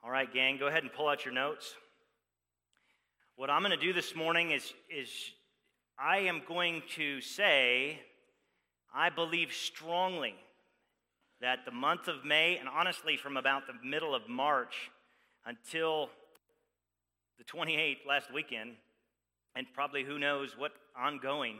All right, gang, go ahead and pull out your notes. What I'm going to do this morning is I am going to say I believe strongly that the month of May, and honestly from about the middle of March until the 28th last weekend, and probably who knows what ongoing,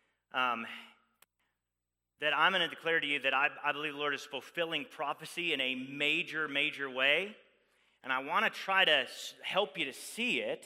that I'm going to declare to you that I believe the Lord is fulfilling prophecy in a major, major way. And I want to try to help you to see it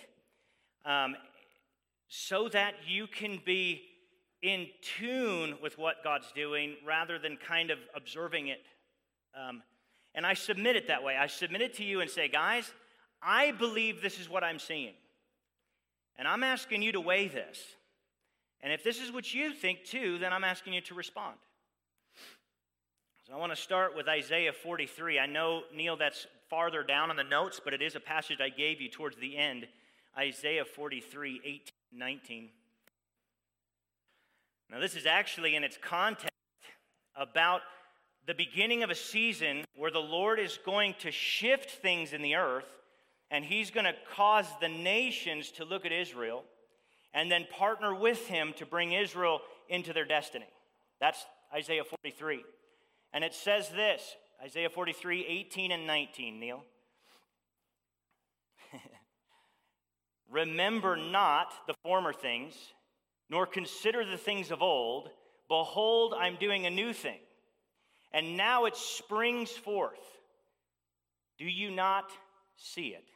so that you can be in tune with what God's doing rather than kind of observing it. And I submit it that way. I submit it to you and say, guys, I believe this is what I'm seeing. And I'm asking you to weigh this. And if this is what you think too, then I'm asking you to respond. So I want to start with Isaiah 43. I know, Neil, that's farther down on the notes, but it is a passage I gave you towards the end. Isaiah 43, 18, 19. Now this is actually in its context about the beginning of a season where the Lord is going to shift things in the earth, and He's going to cause the nations to look at Israel and then partner with Him to bring Israel into their destiny. That's Isaiah 43. And it says this, Isaiah 43, 18 and 19, Neil. Remember not the former things, nor consider the things of old. Behold, I'm doing a new thing, and now it springs forth. Do you not see it?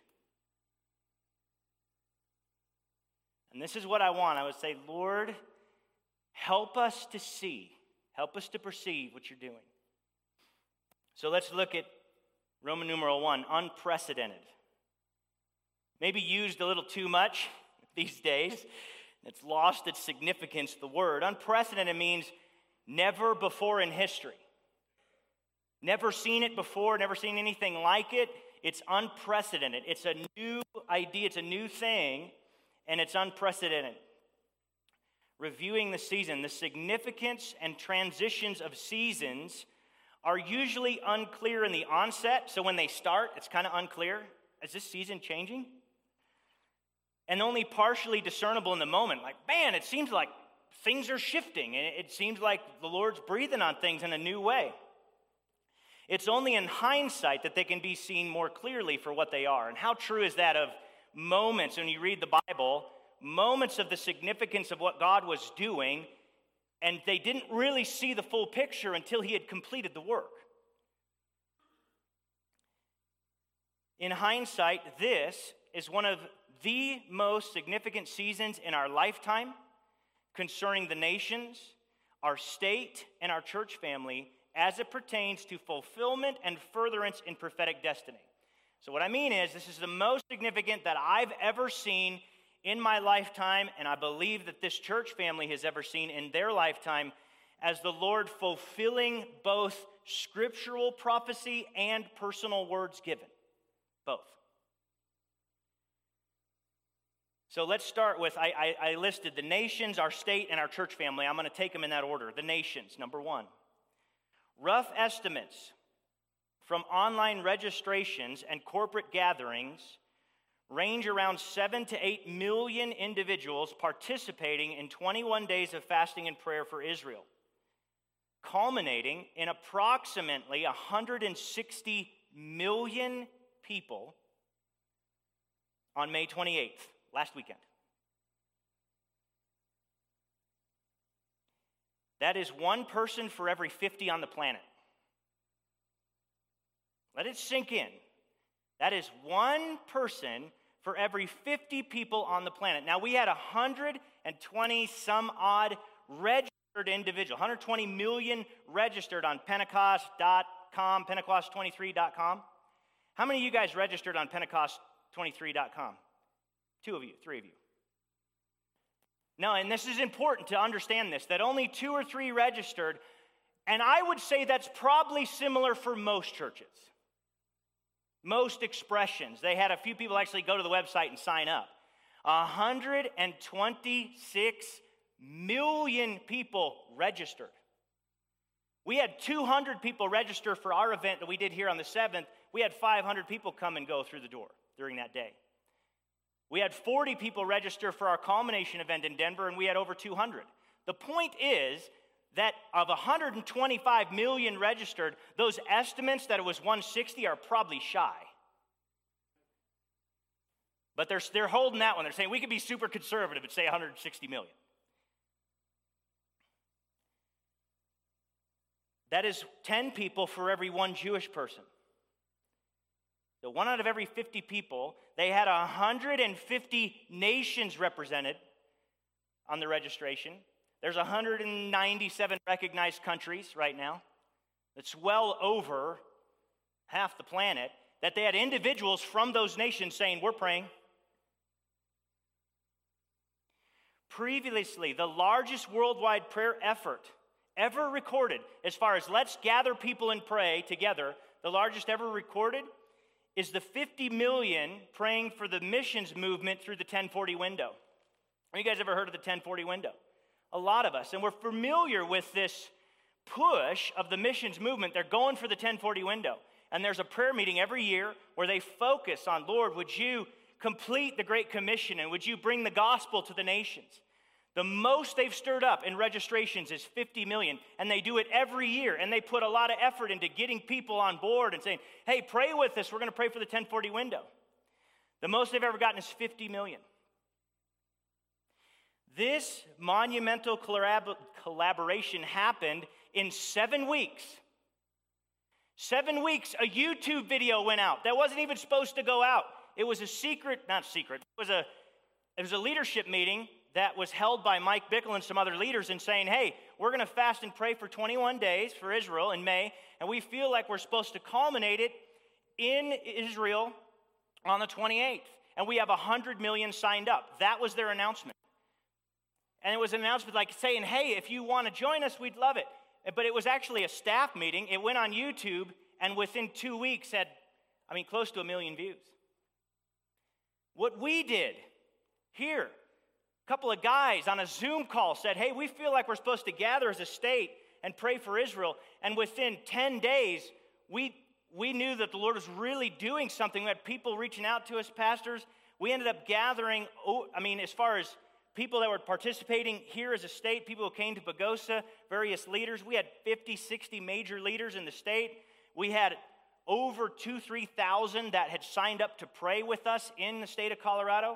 And this is what I want. I would say, Lord, help us to see, help us to perceive what you're doing. So let's look at Roman numeral 1, unprecedented. Maybe used a little too much these days. It's lost its significance, the word. Unprecedented means never before in history. Never seen it before, never seen anything like it. It's unprecedented. It's a new idea, it's a new thing, and it's unprecedented. Reviewing the season, the significance and transitions of seasons are usually unclear in the onset. So when they start, it's kind of unclear. Is this season changing? And only partially discernible in the moment. Like, man, it seems like things are shifting. And it seems like the Lord's breathing on things in a new way. It's only in hindsight that they can be seen more clearly for what they are. And how true is that of moments when you read the Bible, moments of the significance of what God was doing, and they didn't really see the full picture until He had completed the work. In hindsight, this is one of the most significant seasons in our lifetime concerning the nations, our state, and our church family as it pertains to fulfillment and furtherance in prophetic destiny. So what I mean is, this is the most significant that I've ever seen in my lifetime, and I believe that this church family has ever seen in their lifetime, as the Lord fulfilling both scriptural prophecy and personal words given. Both. So let's start with, I listed the nations, our state, and our church family. I'm going to take them in that order. The nations, number 1. Rough estimates from online registrations and corporate gatherings range around 7 to 8 million individuals participating in 21 days of fasting and prayer for Israel, culminating in approximately 160 million people on May 28th, last weekend. That is one person for every 50 on the planet. Let it sink in. That is one person for every 50 people on the planet. Now, we had 120 some odd registered individuals, 120 million registered on Pentecost.com, Pentecost23.com. How many of you guys registered on Pentecost23.com? 2 of you, 3 of you. No, and this is important to understand this, that only 2 or 3 registered, and I would say that's probably similar for most churches. Most expressions. They had a few people actually go to the website and sign up. 126 million people registered. We had 200 people register for our event that we did here on the 7th. we had 500 people come and go through the door during that day. We had 40 people register for our culmination event in Denver, and we had over 200. The point is that of 125 million registered, those estimates that it was 160 are probably shy. But they're holding that one. They're saying we could be super conservative and say 160 million. That is 10 people for every one Jewish person. So 1 out of every 50 people, they had 150 nations represented on the registration. There's 197 recognized countries right now. It's well over half the planet that they had individuals from those nations saying, we're praying. Previously, the largest worldwide prayer effort ever recorded, as far as let's gather people and pray together, the largest ever recorded is the 50 million praying for the missions movement through the 1040 window. Have you guys ever heard of the 1040 window? A lot of us. And we're familiar with this push of the missions movement. They're going for the 1040 window. And there's a prayer meeting every year where they focus on, Lord, would you complete the Great Commission and would you bring the gospel to the nations? The most they've stirred up in registrations is 50 million, and they do it every year, and they put a lot of effort into getting people on board and saying, hey, pray with us, we're going to pray for the 1040 window. The most they've ever gotten is 50 million. This monumental collaboration happened in 7 weeks. 7 weeks, a YouTube video went out that wasn't even supposed to go out. It was a secret, not secret, it was a leadership meeting that was held by Mike Bickle and some other leaders and saying, hey, we're going to fast and pray for 21 days for Israel in May, and we feel like we're supposed to culminate it in Israel on the 28th. And we have 100 million signed up. That was their announcement. And it was an announcement like saying, hey, if you want to join us, we'd love it. But it was actually a staff meeting. It went on YouTube, and within 2 weeks had, close to 1 million views. What we did here, a couple of guys on a Zoom call said, hey, we feel like we're supposed to gather as a state and pray for Israel. And within 10 days, we knew that the Lord was really doing something. We had people reaching out to us, pastors. We ended up gathering, as far as people that were participating here as a state, people who came to Pagosa, various leaders. We had 50, 60 major leaders in the state. We had over 3,000 that had signed up to pray with us in the state of Colorado.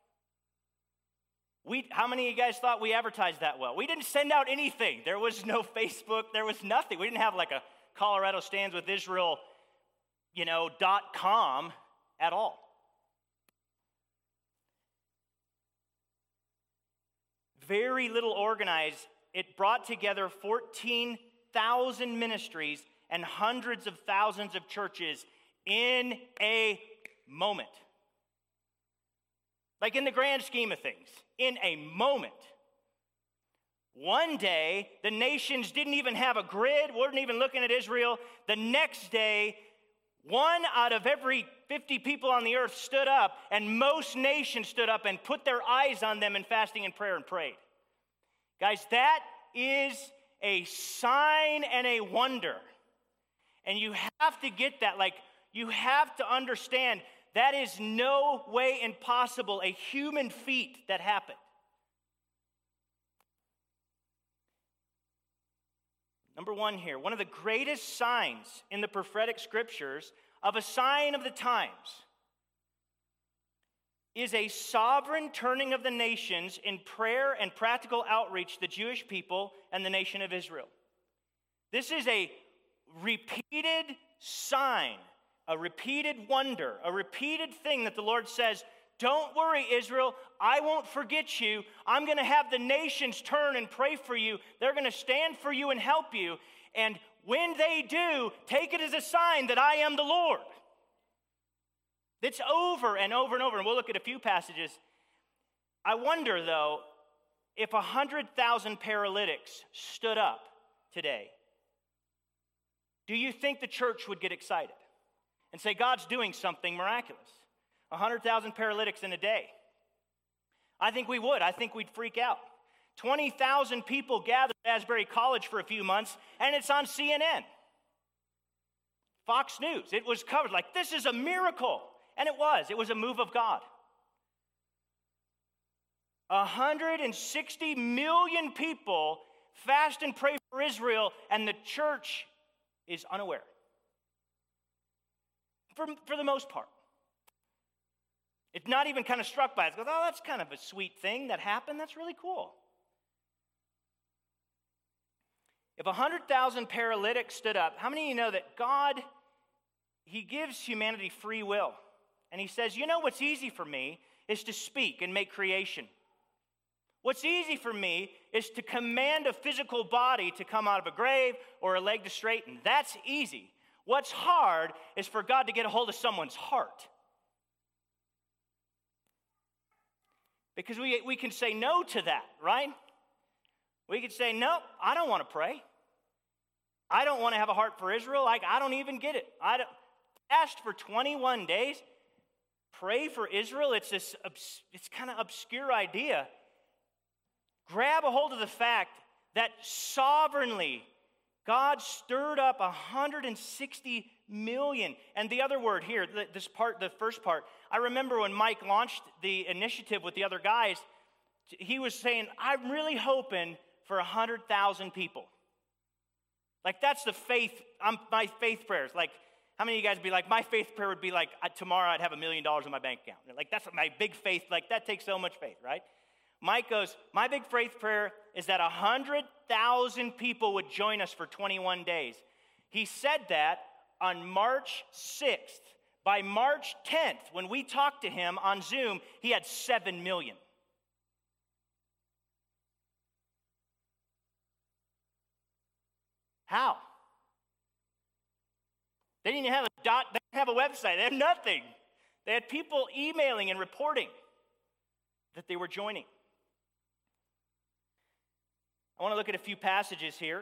How many of you guys thought we advertised that well? We didn't send out anything. There was no Facebook. There was nothing. We didn't have like a Colorado Stands with Israel, .com at all. Very little organized. It brought together 14,000 ministries and hundreds of thousands of churches in a moment. Like in the grand scheme of things, in a moment. One day, the nations didn't even have a grid, weren't even looking at Israel. The next day, 1 out of every 50 people on the earth stood up, and most nations stood up and put their eyes on them in fasting and prayer and prayed. Guys, that is a sign and a wonder. And you have to get that. You have to understand that is no way impossible, a human feat that happened. Number one here, one of the greatest signs in the prophetic scriptures of a sign of the times is a sovereign turning of the nations in prayer and practical outreach to the Jewish people and the nation of Israel. This is a repeated sign, a repeated wonder, a repeated thing that the Lord says, don't worry, Israel, I won't forget you. I'm going to have the nations turn and pray for you. They're going to stand for you and help you. And when they do, take it as a sign that I am the Lord. It's over and over and over, and we'll look at a few passages. I wonder, though, if 100,000 paralytics stood up today, do you think the church would get excited and say, God's doing something miraculous? 100,000 paralytics in a day. I think we would. I think we'd freak out. 20,000 people gathered at Asbury College for a few months, and it's on CNN. Fox News. It was covered like, this is a miracle. And it was. It was a move of God. 160 million people fast and pray for Israel, and the church is unaware. For the most part. It's not even kind of struck by it. It goes, oh, that's kind of a sweet thing that happened. That's really cool. If 100,000 paralytics stood up, how many of you know that God, He gives humanity free will? And He says, you know what's easy for me is to speak and make creation. What's easy for me is to command a physical body to come out of a grave or a leg to straighten. That's easy. What's hard is for God to get a hold of someone's heart. Because we can say no to that, right? We could say, no, I don't want to pray. I don't want to have a heart for Israel. I don't even get it. Asked for 21 days. Pray for Israel. It's kind of obscure idea. Grab a hold of the fact that sovereignly God stirred up 160 million. And the other word here, the first part, I remember when Mike launched the initiative with the other guys, he was saying, I'm really hoping for 100,000 people. Like, that's the faith, my faith prayers. Like, how many of you guys would be like, my faith prayer would be like, tomorrow I'd have $1 million in my bank account. Like, that's my big faith. Like, that takes so much faith, right? Mike goes, my big faith prayer is that 100,000 people would join us for 21 days. He said that on March 6th. By March 10th, when we talked to him on Zoom, he had 7 million. How? They didn't have they didn't have a website. They had nothing. They had people emailing and reporting that they were joining. I want to look at a few passages here.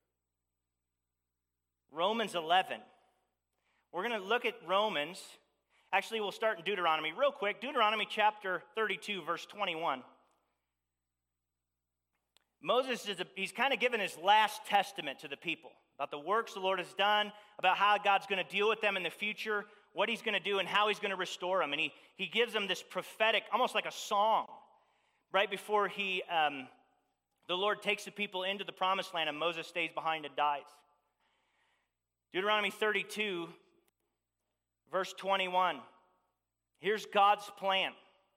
Romans 11. We're going to look at Romans. Actually, we'll start in Deuteronomy real quick. Deuteronomy chapter 32, verse 21. Moses, he's kind of given his last testament to the people about the works the Lord has done, about how God's going to deal with them in the future, what he's going to do, and how he's going to restore them. And he gives them this prophetic, almost like a song, right before the Lord takes the people into the promised land and Moses stays behind and dies. Deuteronomy 32, verse 21. Here's God's plan.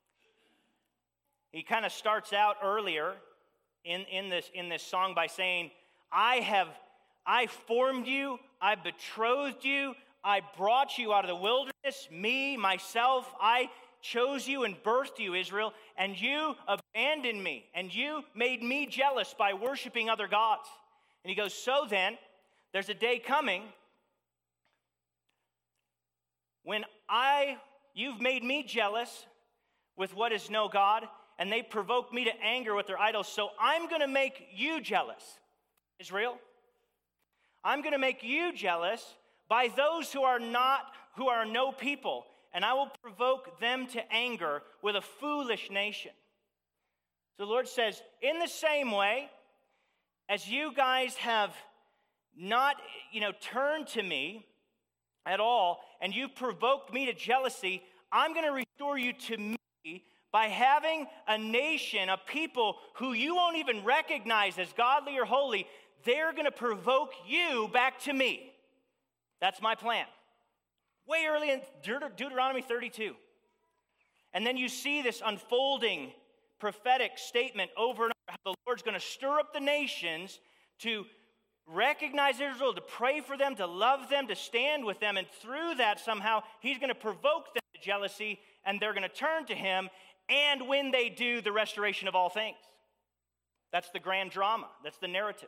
He kind of starts out earlier in this song by saying, I formed you, I betrothed you, I brought you out of the wilderness, me, myself, I chose you and birthed you, Israel, and you abandoned me, and you made me jealous by worshiping other gods. And he goes, so then, there's a day coming when you've made me jealous with what is no God, and they provoke me to anger with their idols, so I'm going to make you jealous, Israel. I'm going to make you jealous by those who are no people, and I will provoke them to anger with a foolish nation. So the Lord says, in the same way, as you guys have not, turned to me at all, and you've provoked me to jealousy, I'm going to restore you to me by having a nation, a people who you won't even recognize as godly or holy. They're going to provoke you back to me. That's my plan. Way early in Deuteronomy 32. And then you see this unfolding prophetic statement over and over. How the Lord's going to stir up the nations to recognize Israel, to pray for them, to love them, to stand with them. And through that, somehow, he's going to provoke them to jealousy, and they're going to turn to him. And when they do, the restoration of all things. That's the grand drama. That's the narrative.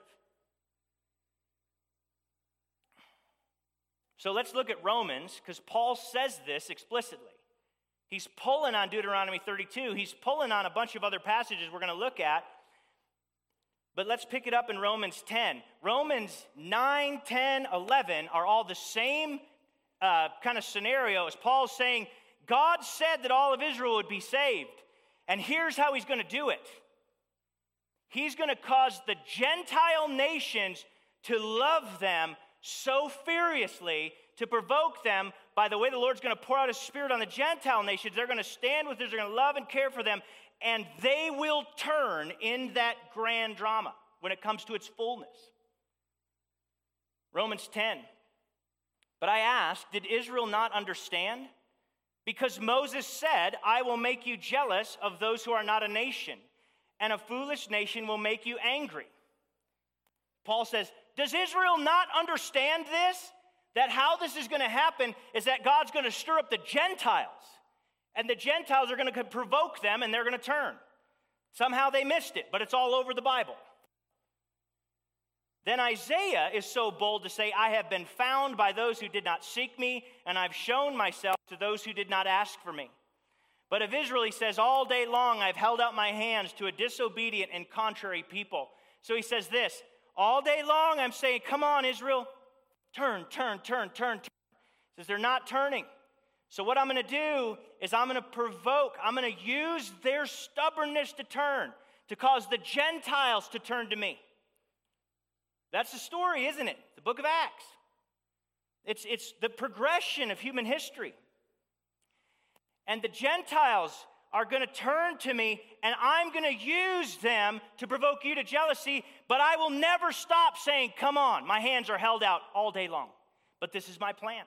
So let's look at Romans, because Paul says this explicitly. He's pulling on Deuteronomy 32. He's pulling on a bunch of other passages we're going to look at. But let's pick it up in Romans 10. Romans 9, 10, 11 are all the same kind of scenario as Paul's saying, God said that all of Israel would be saved. And here's how he's going to do it. He's going to cause the Gentile nations to love them so furiously to provoke them by the way the Lord's going to pour out his Spirit on the Gentile nations. They're going to stand with us, they're going to love and care for them, and they will turn in that grand drama when it comes to its fullness. Romans 10. But I ask, did Israel not understand? Because Moses said, I will make you jealous of those who are not a nation, and a foolish nation will make you angry. Paul says, does Israel not understand this? That how this is going to happen is that God's going to stir up the Gentiles, and the Gentiles are going to provoke them, and they're going to turn. Somehow they missed it, but it's all over the Bible. Then Isaiah is so bold to say, I have been found by those who did not seek me, and I've shown myself to those who did not ask for me. But of Israel, he says, all day long I've held out my hands to a disobedient and contrary people. So he says this, all day long I'm saying, come on, Israel, turn. He says they're not turning. So what I'm going to do is I'm going to provoke, I'm going to use their stubbornness to turn, to cause the Gentiles to turn to me. That's the story, isn't it? The book of Acts. It's the progression of human history. And the Gentiles are going to turn to me, and I'm going to use them to provoke you to jealousy, but I will never stop saying, come on, my hands are held out all day long. But this is my plan.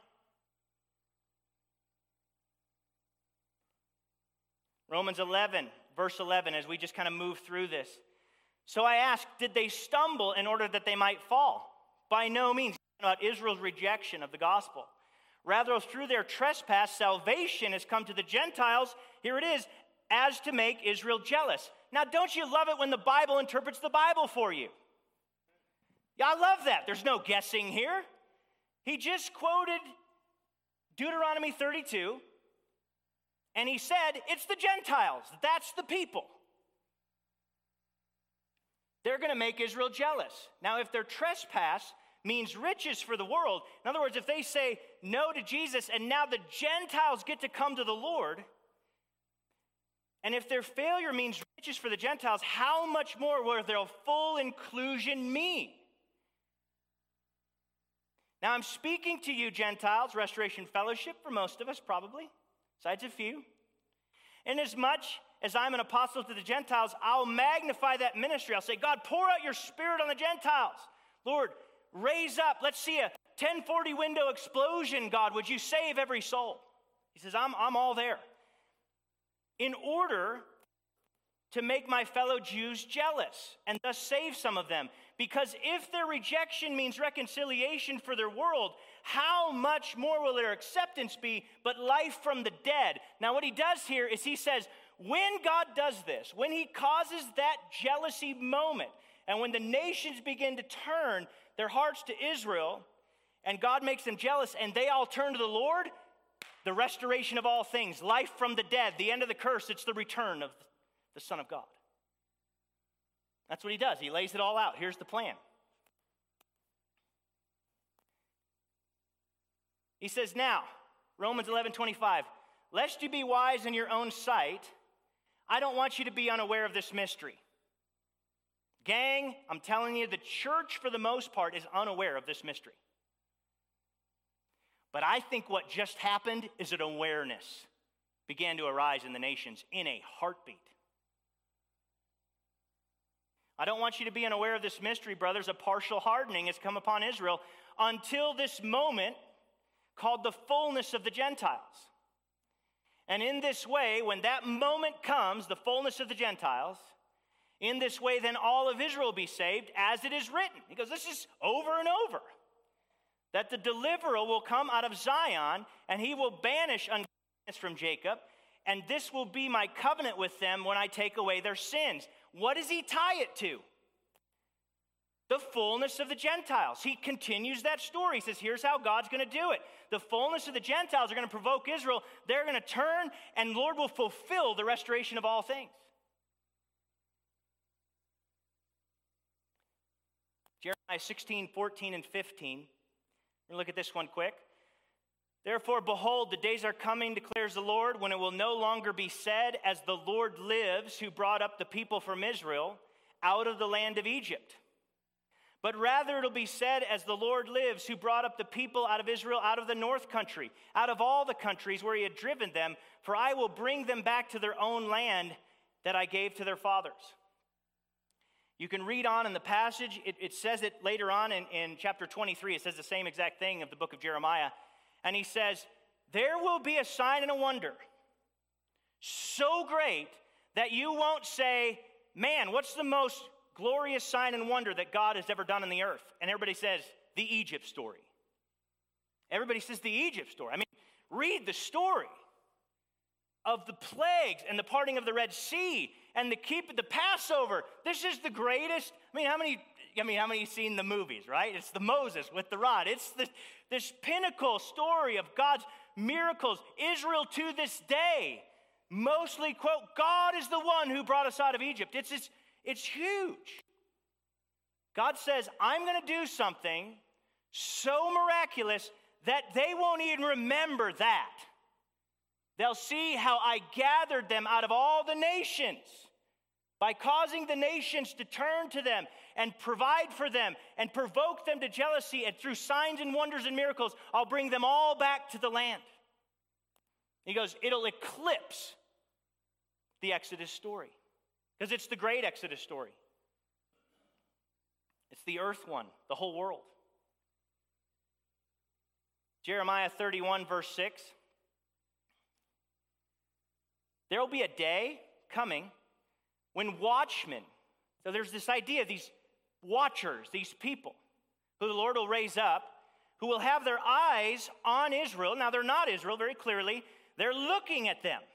Romans 11, verse 11, as we just kind of move through this. So I ask, did they stumble in order that they might fall? By no means. About Israel's rejection of the gospel. Rather, through their trespass, salvation has come to the Gentiles, here it is, as to make Israel jealous. Now, don't you love it when the Bible interprets the Bible for you? Yeah, I love that. There's no guessing here. He just quoted Deuteronomy 32, and he said, it's the Gentiles. That's the people. They're going to make Israel jealous. Now, if their trespass means riches for the world, in other words, if they say no to Jesus and now the Gentiles get to come to the Lord, and if their failure means riches for the Gentiles, how much more will their full inclusion mean? Now, I'm speaking to you, Gentiles, Restoration Fellowship, for most of us probably, besides a few. Inasmuch as I'm an apostle to the Gentiles, I'll magnify that ministry. I'll say, God, pour out your Spirit on the Gentiles. Lord, raise up. Let's see a 1040 window explosion, God. Would you save every soul? He says, I'm all there. In order to make my fellow Jews jealous and thus save some of them. Because if their rejection means reconciliation for their world, how much more will their acceptance be but life from the dead? Now what he does here is he says, when God does this, when he causes that jealousy moment, and when the nations begin to turn their hearts to Israel, and God makes them jealous, and they all turn to the Lord, the restoration of all things, life from the dead, the end of the curse, it's the return of the Son of God. That's what he does. He lays it all out. Here's the plan. He says, now, Romans 11:25, lest you be wise in your own sight, I don't want you to be unaware of this mystery. Gang, I'm telling you, the church, for the most part, is unaware of this mystery. But I think what just happened is an awareness began to arise in the nations in a heartbeat. I don't want you to be unaware of this mystery, brothers. A partial hardening has come upon Israel until this moment called the fullness of the Gentiles. And in this way, when that moment comes, the fullness of the Gentiles, in this way, then all of Israel will be saved, as it is written. He goes, this is over and over. That the deliverer will come out of Zion, and he will banish uncleanness from Jacob, and this will be my covenant with them when I take away their sins. What does he tie it to? The fullness of the Gentiles. He continues that story. He says, here's how God's going to do it. The fullness of the Gentiles are going to provoke Israel. They're going to turn, and Lord will fulfill the restoration of all things. Jeremiah 16:14 and 15. We're going to look at this one quick. Therefore, behold, the days are coming, declares the Lord, when it will no longer be said, as the Lord lives, who brought up the people from Israel out of the land of Egypt. But rather it'll be said, as the Lord lives, who brought up the people out of Israel, out of the north country, out of all the countries where he had driven them, for I will bring them back to their own land that I gave to their fathers. You can read on in the passage. It says it later on in chapter 23. It says the same exact thing of the book of Jeremiah. And he says, there will be a sign and a wonder so great that you won't say, man, what's the most glorious sign and wonder that God has ever done on the earth? And everybody says, the Egypt story. Everybody says the Egypt story. I mean, read the story of the plagues and the parting of the Red Sea and the Passover. This is the greatest. I mean, how many have seen the movies, right? It's the Moses with the rod. It's this pinnacle story of God's miracles. Israel to this day mostly quote, God is the one who brought us out of Egypt. It's huge. God says, I'm going to do something so miraculous that they won't even remember that. They'll see how I gathered them out of all the nations by causing the nations to turn to them and provide for them and provoke them to jealousy, and through signs and wonders and miracles, I'll bring them all back to the land. He goes, it'll eclipse the Exodus story because it's the great Exodus story. It's the earth one, the whole world. Jeremiah 31, verse 6. There will be a day coming when watchmen, so there's this idea of these watchers, these people who the Lord will raise up, who will have their eyes on Israel. Now, they're not Israel, very clearly. They're looking at them.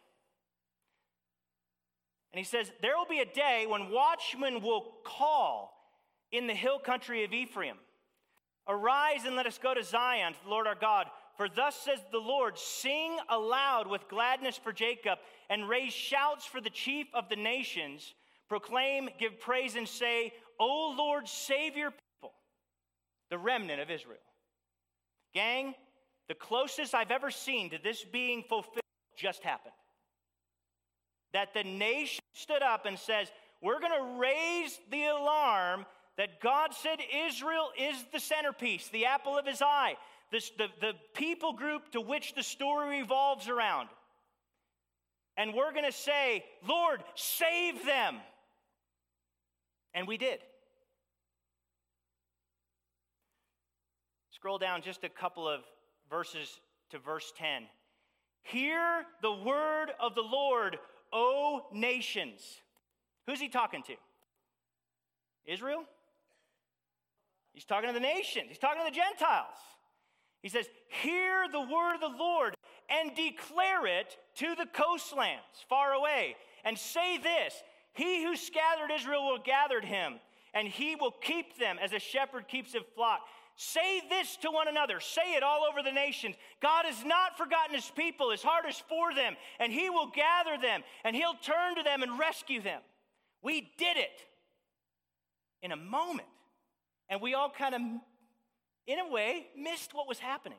And he says, there will be a day when watchmen will call in the hill country of Ephraim, arise and let us go to Zion, to the Lord our God. For thus says the Lord, sing aloud with gladness for Jacob, and raise shouts for the chief of the nations. Proclaim, give praise, and say, O Lord, save your people, the remnant of Israel. Gang, the closest I've ever seen to this being fulfilled just happened. That the nation stood up and says, we're going to raise the alarm that God said Israel is the centerpiece, the apple of his eye, the people group to which the story revolves around. And we're going to say, Lord, save them. And we did. Scroll down just a couple of verses to verse 10. Hear the word of the Lord, O nations. Who's he talking to? Israel? He's talking to the nations. He's talking to the Gentiles. He says, hear the word of the Lord and declare it to the coastlands far away. And say this, he who scattered Israel will gather him, and he will keep them as a shepherd keeps his flock. Say this to one another. Say it all over the nations. God has not forgotten his people. His heart is for them, and he will gather them, and he'll turn to them and rescue them. We did it in a moment. And we all kind of, in a way, missed what was happening.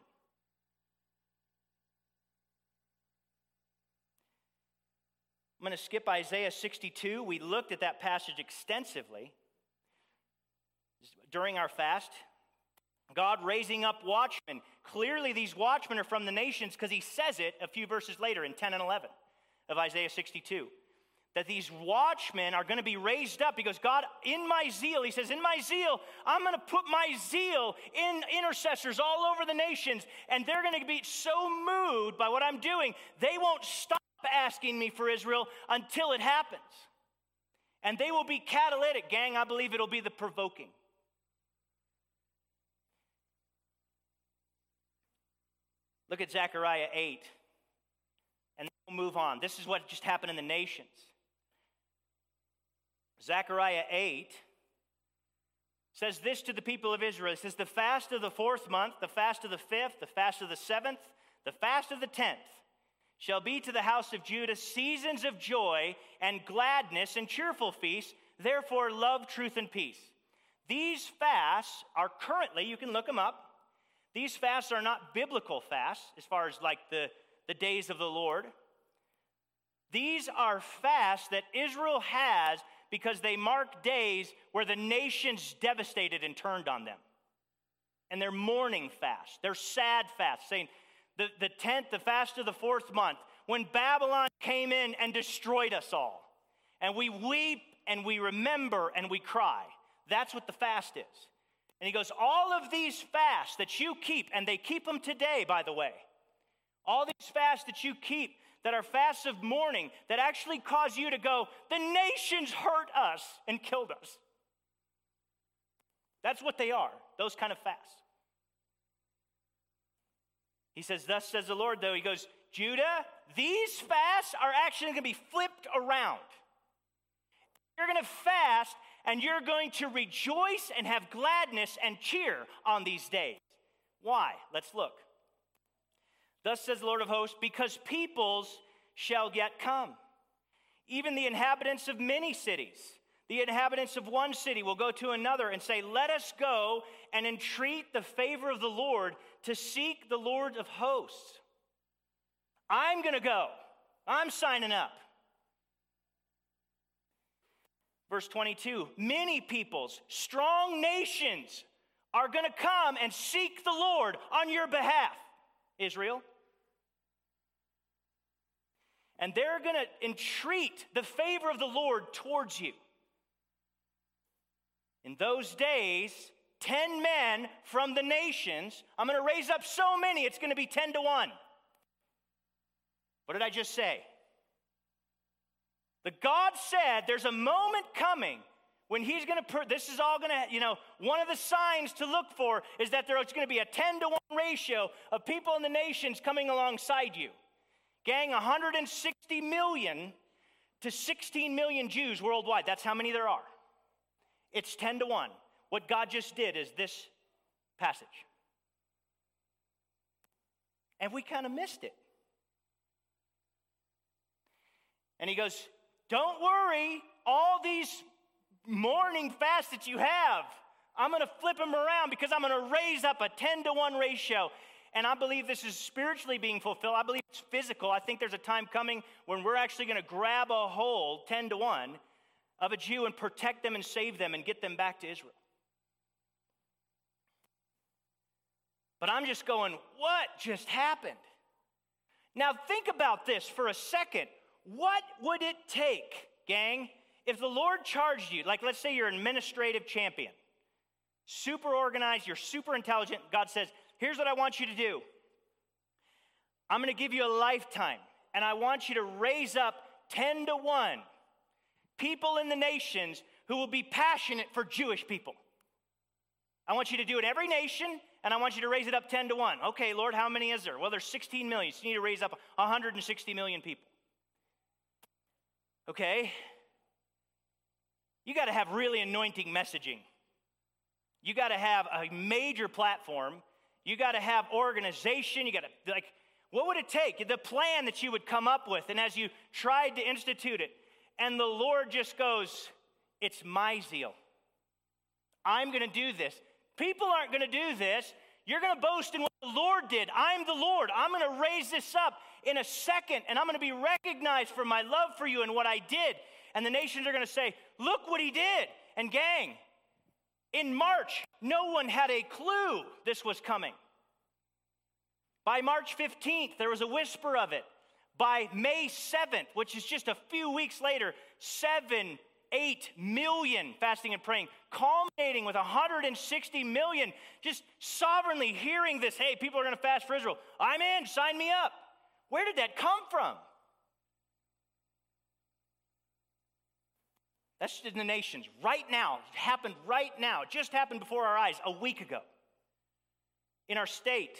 I'm going to skip Isaiah 62. We looked at that passage extensively during our fast. God raising up watchmen. Clearly, these watchmen are from the nations because he says it a few verses later in 10 and 11 of Isaiah 62. That these watchmen are going to be raised up because God, in my zeal, he says, in my zeal, I'm going to put my zeal in intercessors all over the nations, and they're going to be so moved by what I'm doing, they won't stop asking me for Israel until it happens. And they will be catalytic, gang. I believe it'll be the provoking. Look at Zechariah 8, and then we'll move on. This is what just happened in the nations. Zechariah 8 says this to the people of Israel. It says, the fast of the 4th month, the fast of the 5th, the fast of the 7th, the fast of the 10th shall be to the house of Judah seasons of joy and gladness and cheerful feasts. Therefore, love, truth, and peace. These fasts are currently, you can look them up, these fasts are not biblical fasts as far as like the days of the Lord. These are fasts that Israel has because they mark days where the nation's devastated and turned on them. And they're mourning fast. They're sad fast, saying the 10th, the fast of the 4th month, when Babylon came in and destroyed us all. And we weep and we remember and we cry. That's what the fast is. And he goes, all of these fasts that you keep, and they keep them today, by the way. All these fasts that you keep that are fasts of mourning that actually cause you to go, the nations hurt us and killed us. That's what they are, those kind of fasts. He says, thus says the Lord, though. He goes, Judah, these fasts are actually going to be flipped around. You're going to fast, and you're going to rejoice and have gladness and cheer on these days. Why? Let's look. Thus says the Lord of hosts, because peoples shall yet come, even the inhabitants of many cities. The inhabitants of one city will go to another and say, let us go and entreat the favor of the Lord to seek the Lord of hosts. I'm going to go. I'm signing up. Verse 22, many peoples, strong nations are going to come and seek the Lord on your behalf, Israel. And they're going to entreat the favor of the Lord towards you. In those days, 10 men from the nations, I'm going to raise up so many, it's going to be 10 to 1. What did I just say? The God said there's a moment coming when he's going to, this is all going to, one of the signs to look for is that there's going to be a 10 to 1 ratio of people in the nations coming alongside you. Gang, 160 million to 16 million Jews worldwide. That's how many there are. It's 10 to 1. What God just did is this passage. And we kind of missed it. And he goes, don't worry, all these mourning fasts that you have, I'm going to flip them around because I'm going to raise up a 10 to 1 ratio. And I believe this is spiritually being fulfilled. I believe it's physical. I think there's a time coming when we're actually going to grab a hold, 10 to 1, of a Jew and protect them and save them and get them back to Israel. But I'm just going, what just happened? Now think about this for a second. What would it take, gang, if the Lord charged you, like let's say you're an administrative champion, super organized, you're super intelligent, God says, here's what I want you to do. I'm going to give you a lifetime, and I want you to raise up 10 to 1 people in the nations who will be passionate for Jewish people. I want you to do it every nation, and I want you to raise it up 10 to 1. Okay, Lord, how many is there? Well, there's 16 million, so you need to raise up 160 million people. Okay? You got to have really anointing messaging. You got to have a major platform. You got to have organization. You got to, what would it take? The plan that you would come up with, and as you tried to institute it, and the Lord just goes, it's my zeal. I'm going to do this. People aren't going to do this. You're going to boast in what the Lord did. I'm the Lord. I'm going to raise this up in a second, and I'm going to be recognized for my love for you and what I did. And the nations are going to say, look what he did. And gang, in March, no one had a clue this was coming. By March 15th, there was a whisper of it. By May 7th, which is just a few weeks later, 7-8 million fasting and praying, culminating with 160 million just sovereignly hearing this. Hey, people are going to fast for Israel. I'm in, sign me up. Where did that come from? That's in the nations right now. It happened right now. It just happened before our eyes a week ago. In our state,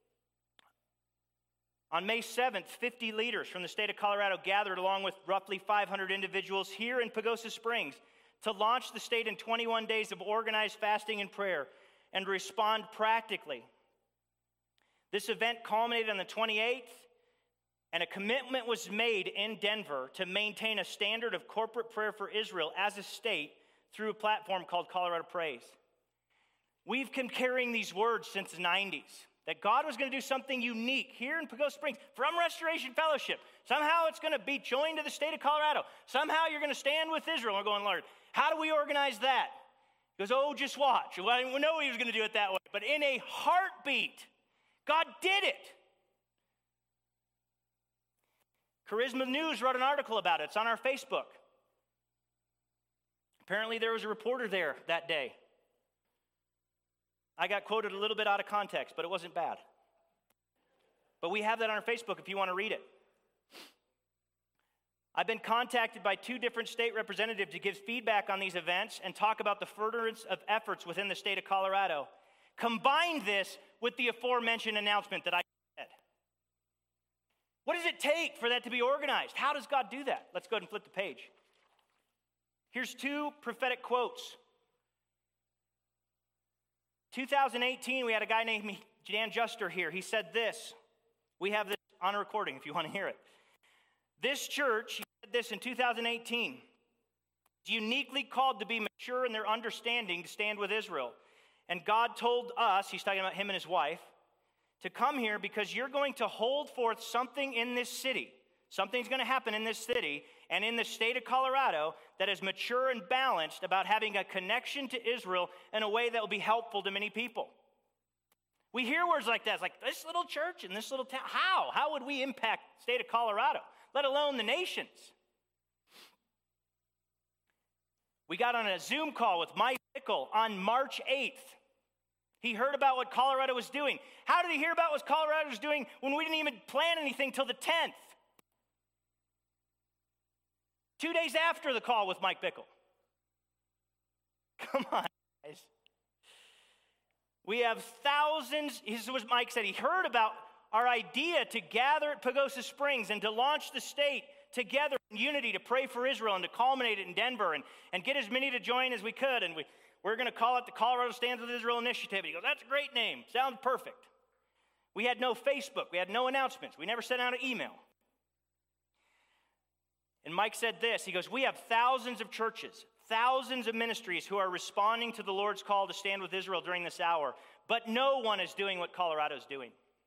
on May 7th, 50 leaders from the state of Colorado gathered along with roughly 500 individuals here in Pagosa Springs to launch the state in 21 days of organized fasting and prayer and respond practically. This event culminated on the 28th, and a commitment was made in Denver to maintain a standard of corporate prayer for Israel as a state through a platform called Colorado Prays. We've been carrying these words since the 90s. that God was going to do something unique here in Pagosa Springs from Restoration Fellowship. Somehow it's going to be joined to the state of Colorado. Somehow you're going to stand with Israel. We're going, Lord, how do we organize that? He goes, oh, just watch. Well, I didn't know he was going to do it that way. But in a heartbeat, God did it. Charisma News wrote an article about it. It's on our Facebook. Apparently there was a reporter there that day. I got quoted a little bit out of context, but it wasn't bad. But we have that on our Facebook if you want to read it. I've been contacted by 2 different state representatives to give feedback on these events and talk about the furtherance of efforts within the state of Colorado. Combine this with the aforementioned announcement that I said. What does it take for that to be organized? How does God do that? Let's go ahead and flip the page. Here's 2 prophetic quotes. 2018, we had a guy named Dan Juster here. He said this. We have this on a recording if you want to hear it. This church, he said this in 2018, is uniquely called to be mature in their understanding to stand with Israel. And God told us, he's talking about him and his wife, to come here because you're going to hold forth something in this city. Something's going to happen in this city and in the state of Colorado that is mature and balanced about having a connection to Israel in a way that will be helpful to many people. We hear words like that. It's like, this little church in this little town. How? How would we impact the state of Colorado, let alone the nations? We got on a Zoom call with Mike Bickle on March 8th. He heard about what Colorado was doing. How did he hear about what Colorado was doing when we didn't even plan anything till the 10th? 2 days after the call with Mike Bickle. Come on, guys. We have thousands. This is what Mike said. He heard about our idea to gather at Pagosa Springs and to launch the state together in unity to pray for Israel and to culminate it in Denver and get as many to join as we could. And we're going to call it the Colorado Stands with Israel Initiative. He goes, that's a great name. Sounds perfect. We had no Facebook. We had no announcements. We never sent out an email. And Mike said this. He goes, we have thousands of churches, thousands of ministries who are responding to the Lord's call to stand with Israel during this hour, but no one is doing what Colorado's doing.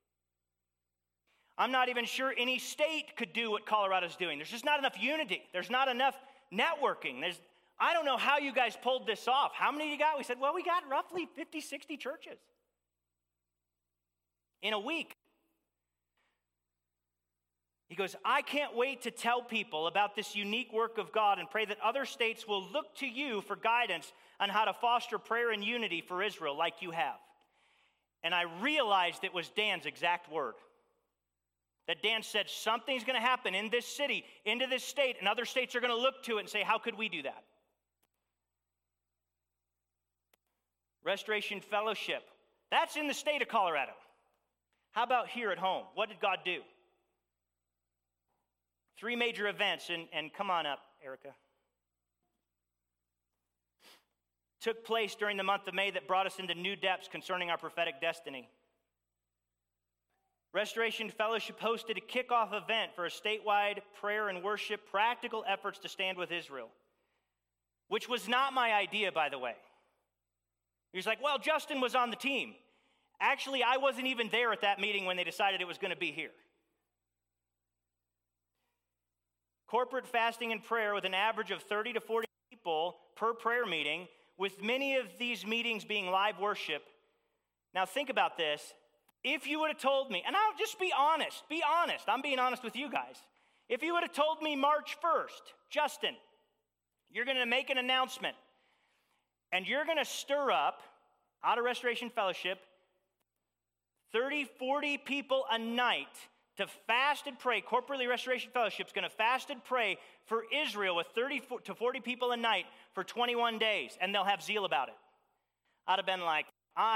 I'm not even sure any state could do what Colorado's doing. There's just not enough unity. There's not enough networking. I don't know how you guys pulled this off. How many you got? We said, well, we got roughly 50, 60 churches in a week. He goes, I can't wait to tell people about this unique work of God and pray that other states will look to you for guidance on how to foster prayer and unity for Israel like you have. And I realized it was Dan's exact word. That Dan said something's going to happen in this city, into this state, and other states are going to look to it and say, how could we do that? Restoration Fellowship. That's in the state of Colorado. How about here at home? What did God do? 3 major events, and come on up, Erica. Took place during the month of May that brought us into new depths concerning our prophetic destiny. Restoration Fellowship hosted a kickoff event for a statewide prayer and worship practical efforts to stand with Israel, which was not my idea, by the way. He was like, well, Justin was on the team. Actually, I wasn't even there at that meeting when they decided it was going to be here. Corporate fasting and prayer with an average of 30 to 40 people per prayer meeting, with many of these meetings being live worship. Now think about this. If you would have told me, and I'll just be honest, I'm being honest with you guys. If you would have told me March 1st, Justin, you're going to make an announcement, and you're going to stir up, out of Restoration Fellowship, 30, 40 people a night to fast and pray. Corporately, Restoration Fellowship is going to fast and pray for Israel with 30 to 40 people a night for 21 days, and they'll have zeal about it. I'd have been like,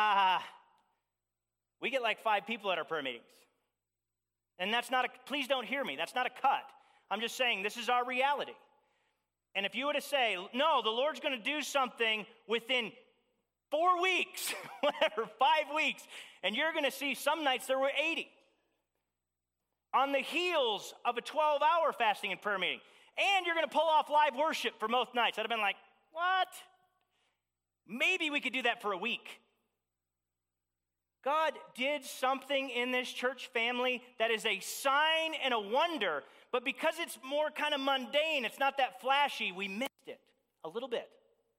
we get like 5 people at our prayer meetings. And that's not please don't hear me, that's not a cut. I'm just saying this is our reality. And if you were to say, no, the Lord's going to do something within 4 weeks, whatever, 5 weeks, and you're going to see some nights there were 80. On the heels of a 12-hour fasting and prayer meeting. And you're going to pull off live worship for most nights. I'd have been like, what? Maybe we could do that for a week. God did something in this church family that is a sign and a wonder, but because it's more kind of mundane, it's not that flashy, we missed it a little bit.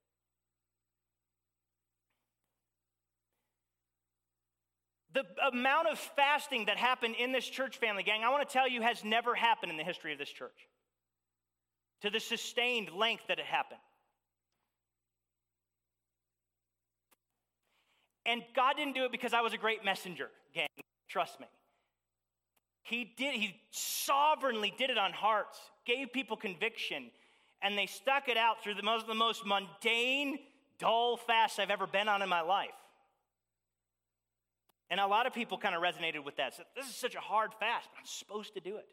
The amount of fasting that happened in this church family, gang, I want to tell you, has never happened in the history of this church, to the sustained length that it happened. And God didn't do it because I was a great messenger, gang. Trust me. He sovereignly did it on hearts, gave people conviction, and they stuck it out through the most mundane, dull fasts I've ever been on in my life. And a lot of people kind of resonated with that. So this is such a hard fast, but I'm supposed to do it.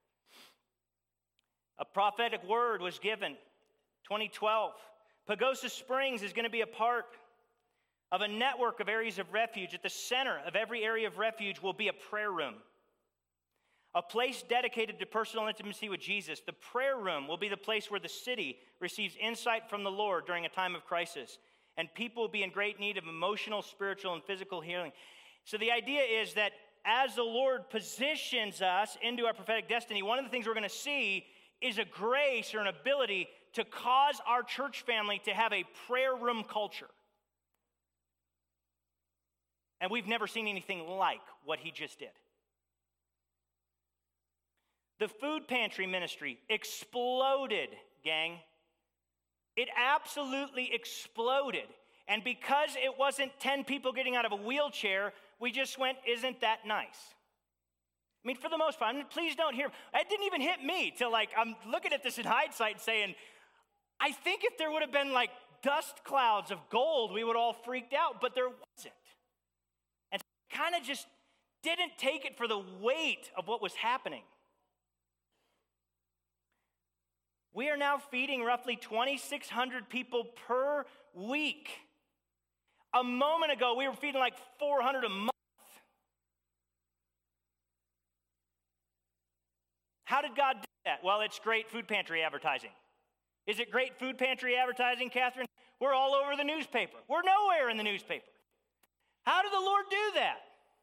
A prophetic word was given, 2012. Pagosa Springs is going to be a part of a network of areas of refuge. At the center of every area of refuge will be a prayer room, a place dedicated to personal intimacy with Jesus. The prayer room will be the place where the city receives insight from the Lord during a time of crisis, and people will be in great need of emotional, spiritual, and physical healing. So the idea is that as the Lord positions us into our prophetic destiny, one of the things we're going to see is a grace or an ability to cause our church family to have a prayer room culture. And we've never seen anything like what he just did. The food pantry ministry exploded, gang. It absolutely exploded. And because it wasn't 10 people getting out of a wheelchair, we just went, isn't that nice? I mean, for the most part, please don't hear, it didn't even hit me till I'm looking at this in hindsight saying, I think if there would have been dust clouds of gold, we would all freaked out, but there wasn't. And kind of just didn't take it for the weight of what was happening. We are now feeding roughly 2,600 people per week. A moment ago, we were feeding 400 a month. How did God do that? Well, it's great food pantry advertising. Is it great food pantry advertising, Catherine? We're all over the newspaper. We're nowhere in the newspaper. How did the Lord do that?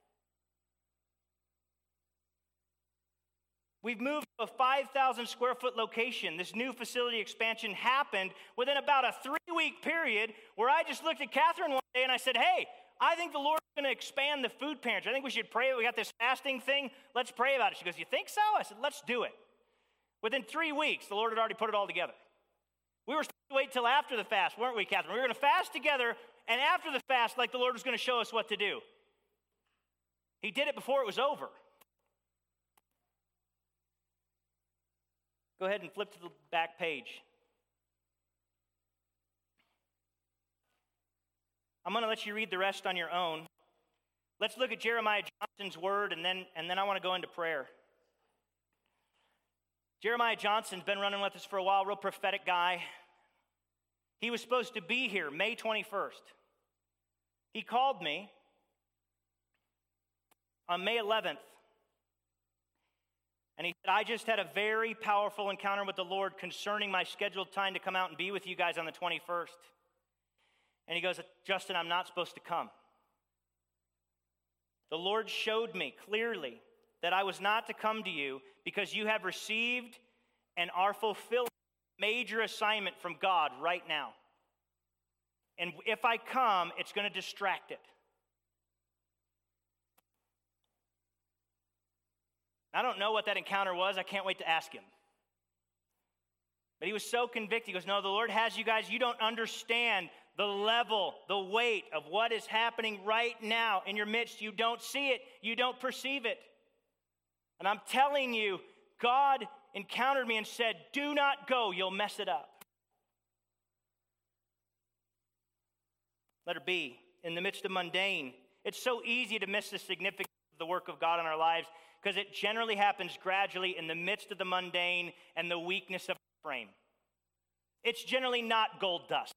We've moved to a 5,000 square foot location. This new facility expansion happened within about a 3-week period where I just looked at Catherine one day and I said, hey, I think the Lord's going to expand the food pantry. I think we should pray. We got this fasting thing. Let's pray about it. She goes, you think so? I said, let's do it. Within 3 weeks, the Lord had already put it all together. We were supposed to wait till after the fast, weren't we, Catherine? We were going to fast together, and after the fast, the Lord was going to show us what to do. He did it before it was over. Go ahead and flip to the back page. I'm going to let you read the rest on your own. Let's look at Jeremiah Johnson's word, and then I want to go into prayer. Jeremiah Johnson's been running with us for a while, real prophetic guy. He was supposed to be here May 21st. He called me on May 11th. And he said, I just had a very powerful encounter with the Lord concerning my scheduled time to come out and be with you guys on the 21st. And he goes, Justin, I'm not supposed to come. The Lord showed me clearly that I was not to come to you because you have received and are fulfilling a major assignment from God right now. And if I come, it's going to distract it. I don't know what that encounter was. I can't wait to ask him. But he was so convicted. He goes, no, the Lord has you guys. You don't understand the level, the weight of what is happening right now in your midst. You don't see it. You don't perceive it. And I'm telling you, God encountered me and said, do not go. You'll mess it up. Letter B, in the midst of mundane. It's so easy to miss the significance of the work of God in our lives because it generally happens gradually in the midst of the mundane and the weakness of our frame. It's generally not gold dust.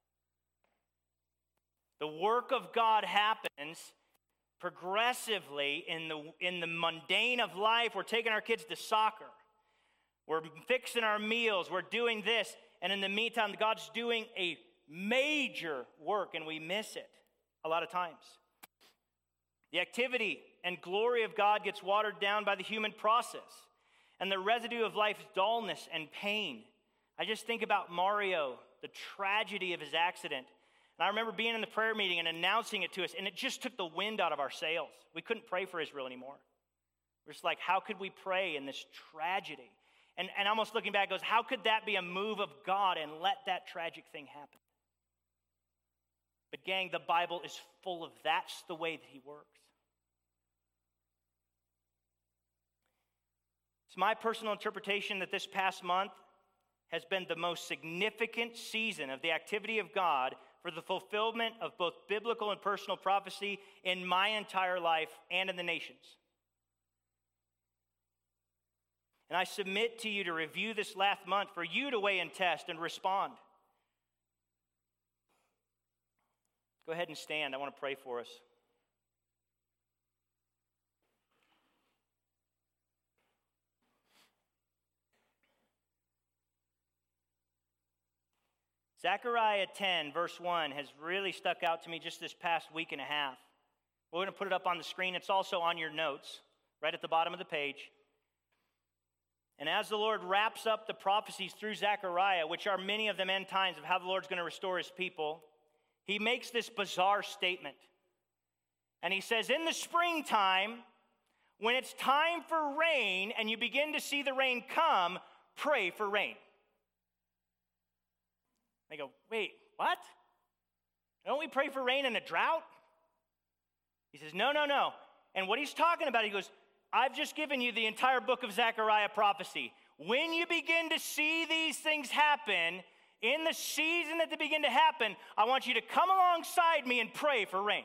The work of God happens progressively in the mundane of life. We're taking our kids to soccer. We're fixing our meals. We're doing this. And in the meantime, God's doing a major work, and we miss it a lot of times. The activity and glory of God gets watered down by the human process and the residue of life's dullness and pain. I just think about Mario, the tragedy of his accident. And I remember being in the prayer meeting and announcing it to us, and it just took the wind out of our sails. We couldn't pray for Israel anymore. We're just like, how could we pray in this tragedy? And almost looking back, goes, how could that be a move of God and let that tragic thing happen? But gang, the Bible is full of that's the way that he works. It's my personal interpretation that this past month has been the most significant season of the activity of God for the fulfillment of both biblical and personal prophecy in my entire life and in the nations. And I submit to you to review this last month for you to weigh and test and respond. Go ahead and stand. I want to pray for us. Zechariah 10, verse 1 has really stuck out to me just this past week and a half. We're going to put it up on the screen. It's also on your notes, right at the bottom of the page. And as the Lord wraps up the prophecies through Zechariah, which are many of them end times of how the Lord's going to restore his people, he makes this bizarre statement. And he says, in the springtime, when it's time for rain and you begin to see the rain come, pray for rain. They go, wait, what? Don't we pray for rain in a drought? He says, no. And what he's talking about, he goes, I've just given you the entire book of Zechariah prophecy. When you begin to see these things happen, in the season that they begin to happen, I want you to come alongside me and pray for rain.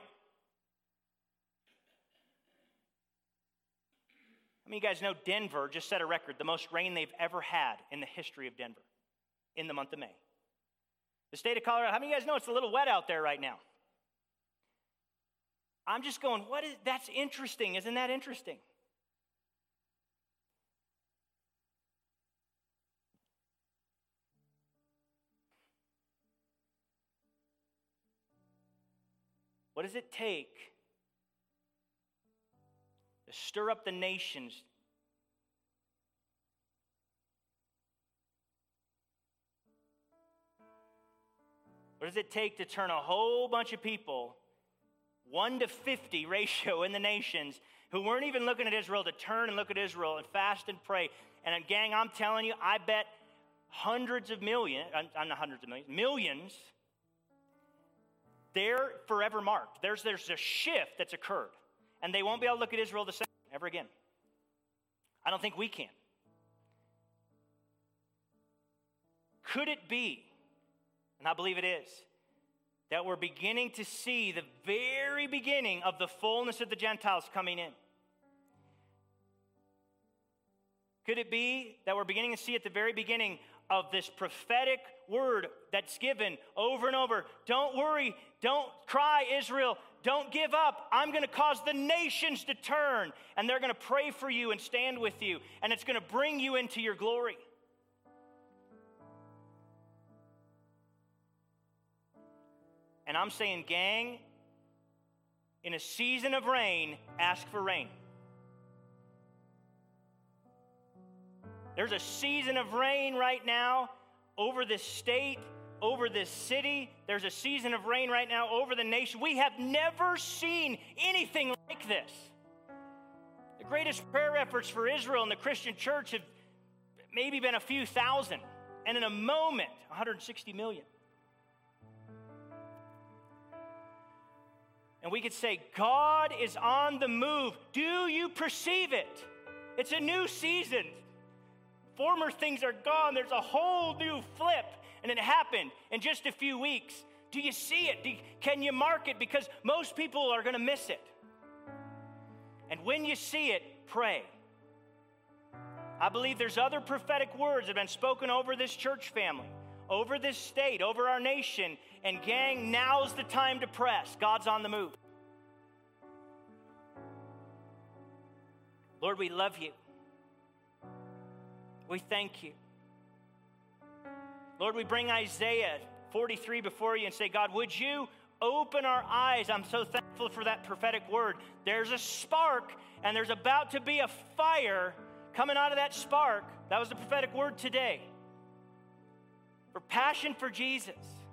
I mean, you guys know Denver just set a record, the most rain they've ever had in the history of Denver in the month of May. The state of Colorado, how many of you guys know it's a little wet out there right now? I'm just going, that's interesting. Isn't that interesting? What does it take to stir up the nations? What does it take to turn a whole bunch of people, 1 to 50 ratio in the nations, who weren't even looking at Israel, to turn and look at Israel and fast and pray? And gang, I'm telling you, I bet hundreds of millions, I'm not hundreds of millions, millions, they're forever marked. There's a shift that's occurred. And they won't be able to look at Israel the same ever again. I don't think we can. Could it be, and I believe it is, that we're beginning to see the very beginning of the fullness of the Gentiles coming in? Could it be that we're beginning to see at the very beginning of this prophetic word that's given over and over? Don't worry, don't cry, Israel, don't give up. I'm going to cause the nations to turn, and they're going to pray for you and stand with you, and it's going to bring you into your glory. And I'm saying, gang, in a season of rain, ask for rain. There's a season of rain right now over this state, over this city. There's a season of rain right now over the nation. We have never seen anything like this. The greatest prayer efforts for Israel and the Christian church have maybe been a few thousand, and in a moment, 160 million. And we could say, God is on the move. Do you perceive it? It's a new season. Former things are gone. There's a whole new flip. And it happened in just a few weeks. Do you see it? Can you mark it? Because most people are going to miss it. And when you see it, pray. I believe there's other prophetic words that have been spoken over this church family, over this state, over our nation. And gang, now's the time to press. God's on the move. Lord, we love you. We thank you. Lord, we bring Isaiah 43 before you and say, God, would you Open our eyes. I'm so thankful for that prophetic word. There's a spark, and there's about to be a fire coming out of that spark. That was the prophetic word today. For passion for Jesus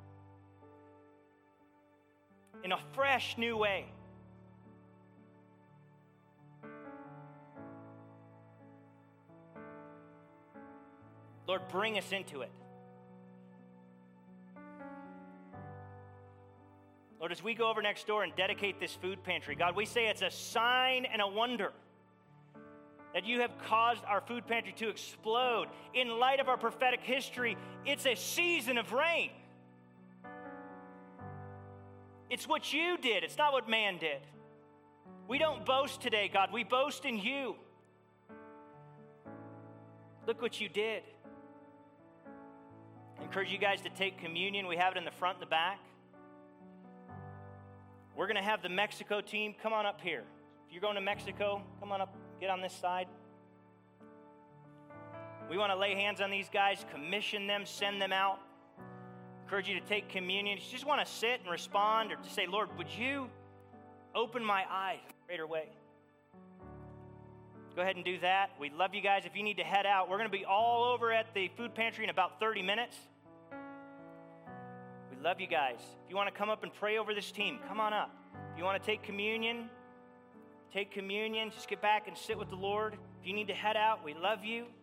in a fresh new way. Lord, bring us into it. Lord, as we go over next door and dedicate this food pantry, God, we say it's a sign and a wonder that you have caused our food pantry to explode. In light of our prophetic history, it's a season of rain. It's what you did. It's not what man did. We don't boast today, God. We boast in you. Look what you did. I encourage you guys to take communion. We have it in the front and the back. We're going to have the Mexico team come on up here. If you're going to Mexico, come on up, get on this side. We want to lay hands on these guys, commission them, send them out. Encourage you to take communion. If you just want to sit and respond or to say, Lord, would you open my eyes in a greater way? Go ahead and do that. We love you guys. If you need to head out, we're going to be all over at the food pantry in about 30 minutes. We love you guys. If you want to come up and pray over this team, come on up. If you want to take communion. Just get back and sit with the Lord. If you need to head out, we love you.